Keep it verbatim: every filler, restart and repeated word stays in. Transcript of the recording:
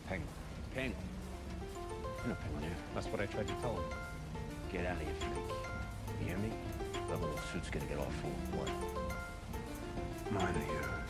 Penguin. Penguin. You're not Penguin here. That's what I tried to tell him. Get out of here, freak. You hear me? That little suit's gonna get all full of blood. Mine are yours.